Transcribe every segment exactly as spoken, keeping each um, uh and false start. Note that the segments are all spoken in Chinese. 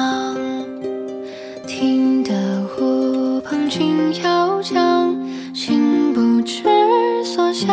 听得湖畔轻摇桨，心不知所向。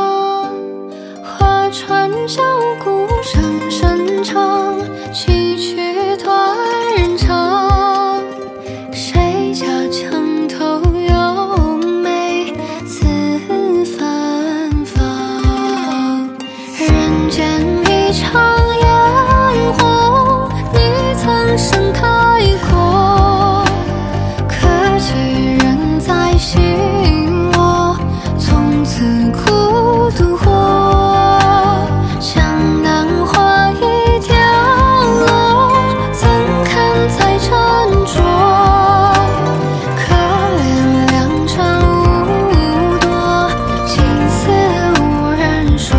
划船小鼓声声唱，崎岖断人肠。谁家墙头有梅子芬芳？人间一场烟火，你曾盛开过，可惜人在心窝，从此孤独活。江南花已凋落，怎堪再斟酌？可怜良辰无多，情丝无人说。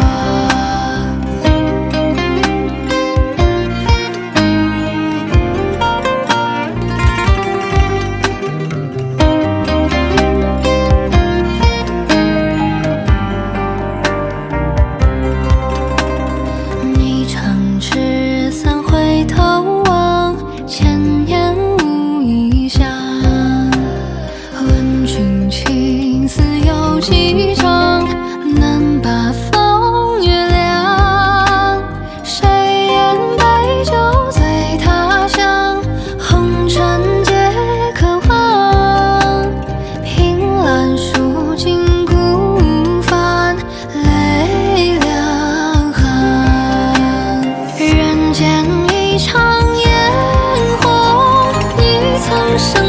你常纸伞回头望，千年无一响。问君情丝有几张，能把风月亮。谁言杯酒醉他乡，红尘皆可忘。凭栏书尽孤帆，泪两行。人间一场烟火，你曾盛